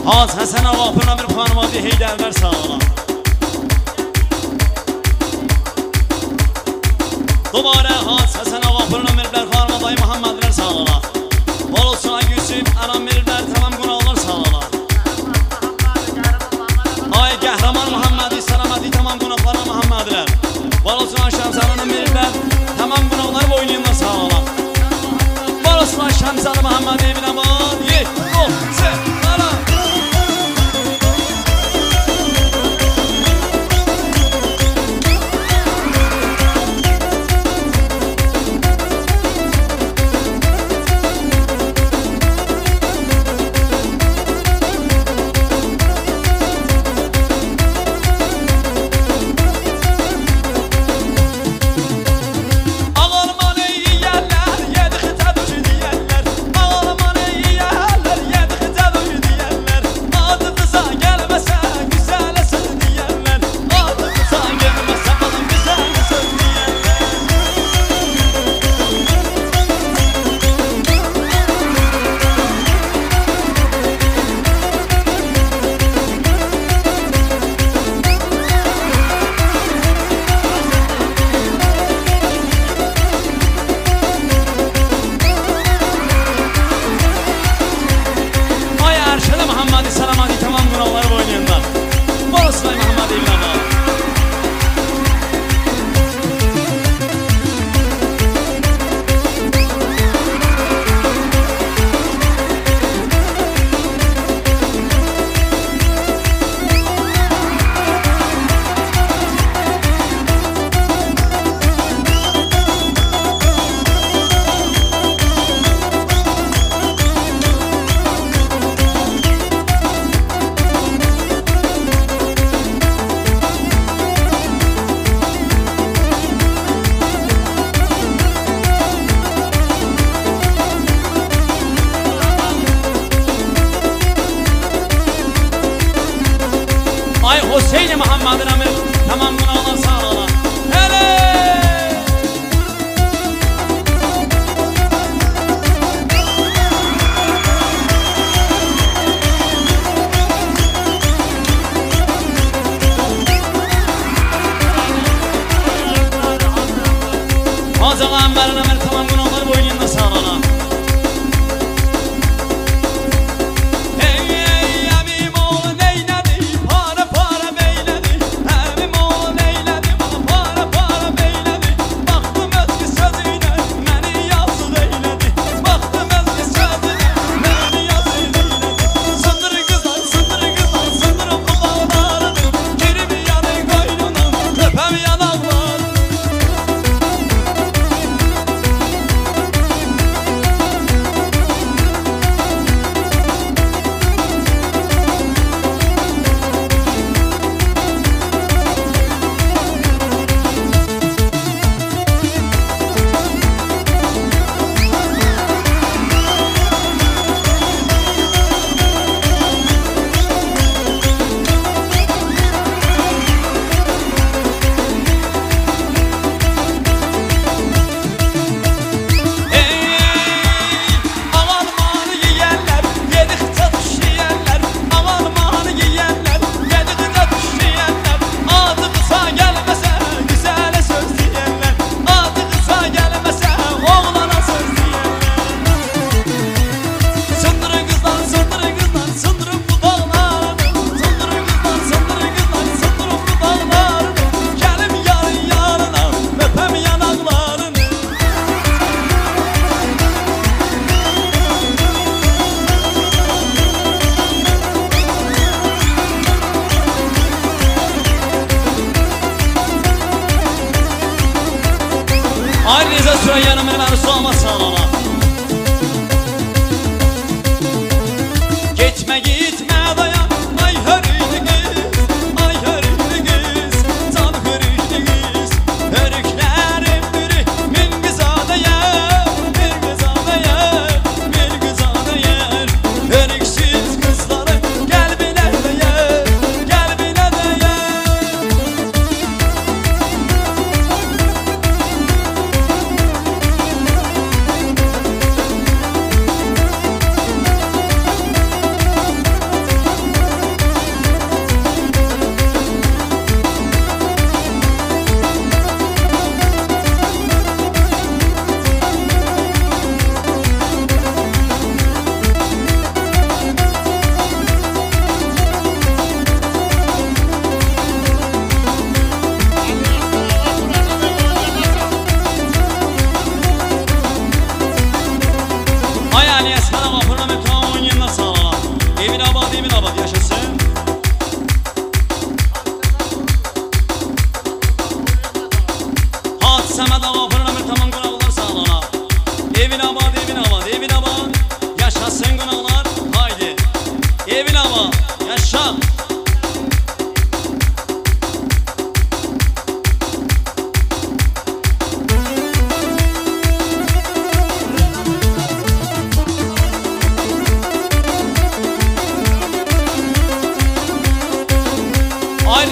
Haz Həsən ağa, Pırna bir xanıma bir Heydərlər sağ ola. Dubara Haz Həsən ağa, Pırna Mirlər xanıma dayı Muhammedlər sağ ola. Var olsun ay Yusuf, Aram Mirlər, tamam qonaqlar sağ ola. Ay Qəhrəman Muhammedi, Salamati tamam qonaqlara Muhammedlər. Var olsun ay Şəmzəli Mirlər, tamam qonaqlar boynuyla sağ ola. Var olsun ay Şəmzəli Muhammed evin aman, yet, oh, se, ara.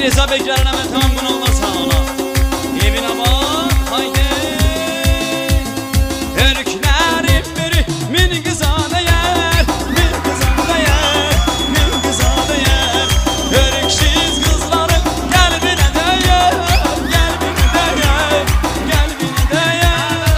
Reza Bekler'in hemen tamam bunu olmaz sağına. Evine bak haydi. Örüklerim biri min kızana yer, min kızana yer, min kızana yer. Örüksüz kızların kalbine değer, kalbine değer, kalbine değer.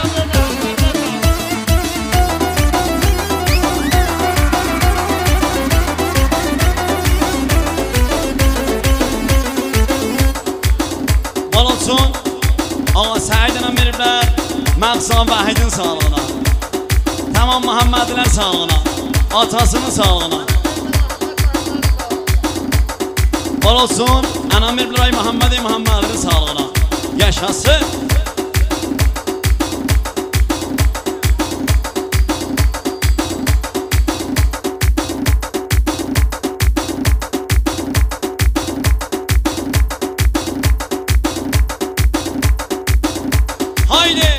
Var olsun, ağa Səhidinə veriblər, Məqsan Vahidin sağlığına, Tamam Muhammedlər sağlığına, atasının sağlığına. Var olsun, anam veriblər ay Muhammedin sağlığına. Yaşasın. Haydi.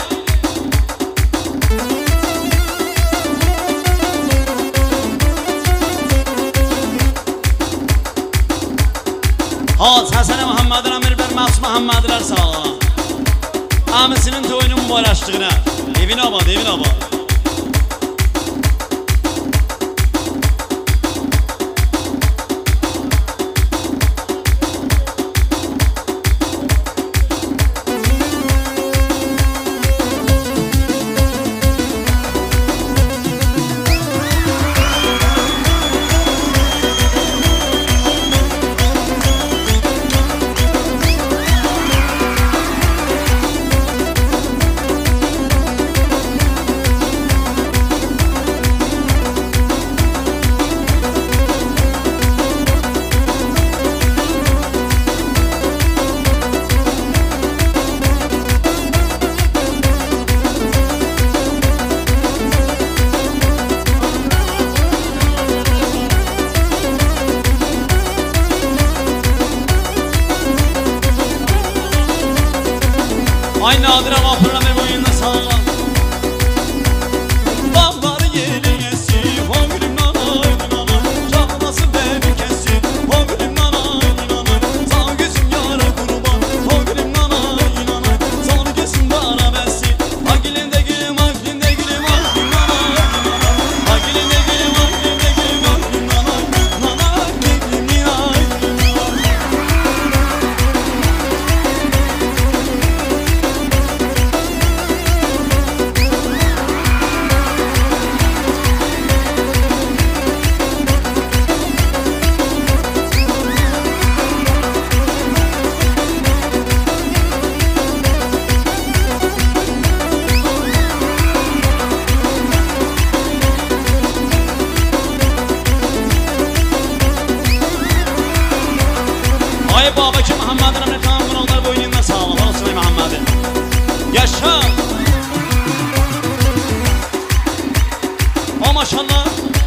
Haz Həsənə Muhammedin veriblər, Məqsud Muhammedlər sağlığına. Əmisinin toyunun mübarəşliyinə. Evin abad, evin abad. Ay Nadir ama fırına ver boyunla sağlam. Bağları yeli yesi, o gülüm nanay nanay. Çalması beni kesi, o gülüm nanay nanay. Sağ gözüm yara kurban, o gülüm nanay nanay. Sağ gözüm bana besi, akilinde gülüm, akilinde gülüm, akilinde nanay nanay. Akilinde gülüm, akilinde gülüm, akilinde nanay nanay. Gülüm nanay. Ay babaki Muhammed'in emri tamam bunu onlar boynundan sağlam. Olsun ay Muhammed'in. Yaşa. O maşallah.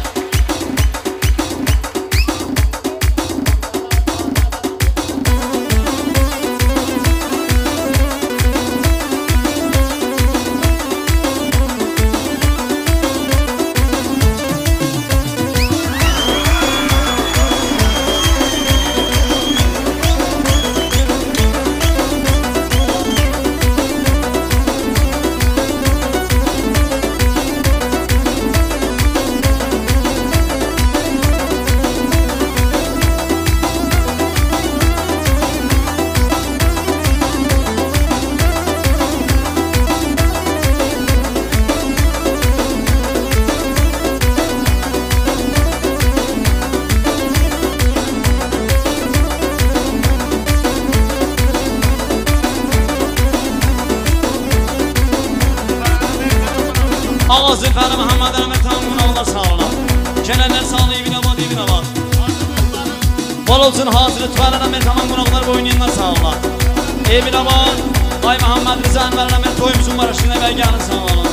Ağa Zülfəri Muhammed'in emri tamam bunu onlar sağlam. Kenenler sağlı evine bad, evine bad. Bol olsun hazırı tuvalan emri tamam bunu onlar boynundan sağlam. Evine bad. Ay Muhammed Rıza Enver'in emri toyumuzun barışına belgâhını sağlam.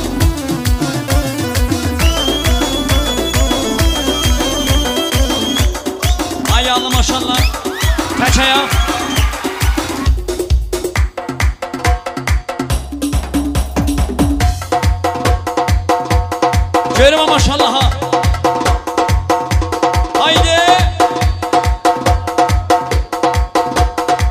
Ay yallı maşallah. Kaç ayak. Görüm maşallah ha. Haydi.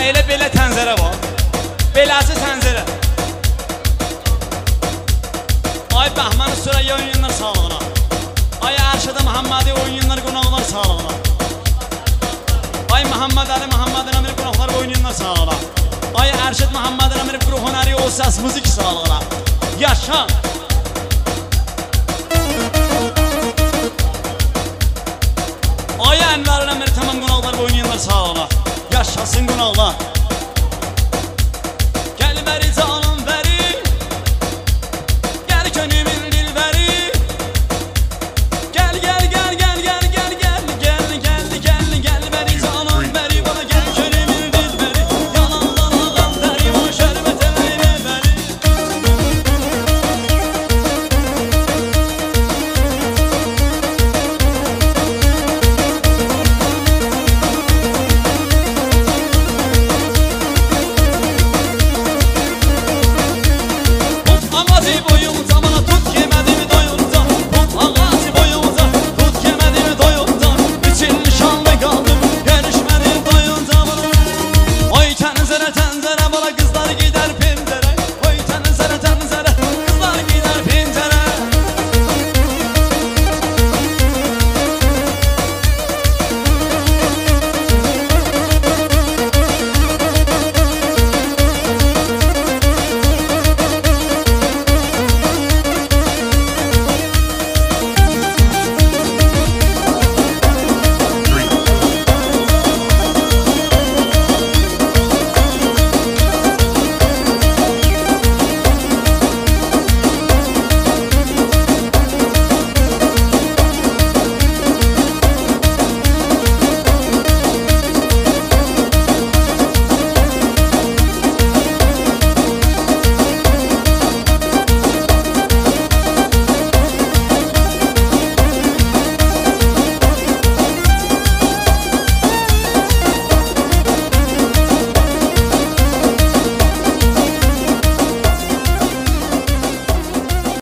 elə belə tənzərə var. Beləsi tənzərə. Ay Bəhməni Sürəyya oyunlar sağlığına. Ay Ərşədə Məhəmmədi oyunlar qonaqlar sağlığına. Ay Məhəmməd Əli Məhəmmədin Əmir qonaqlar oyunlar sağlığına. Ay Ərşəd Məhəmmədin Əmir qruhunəri o səs müzik sağlığına. Yaşa. Ay Ənvərin Əmir tamam qonaqlar oyunlar sağlığına. Yaşasın qonaqlar. Gəl bəri canım bəri. Gəl könlümün dilbəri. Gəl gəl gəl gəl gəl gəl gəl gəl gəl gəl gəl bəri canım bəri bana gəl könlümün dilbəri. Yanandan ağam dəri o şərbət eləyə bəri. Ağacı boyunca bana tut yemədimi doyunca. Ağacı boyunca tut yemədimi doyunca. İçilmiş halde kaldım görüşmədim doyunca bana. Oy tənzərə tənzərə bana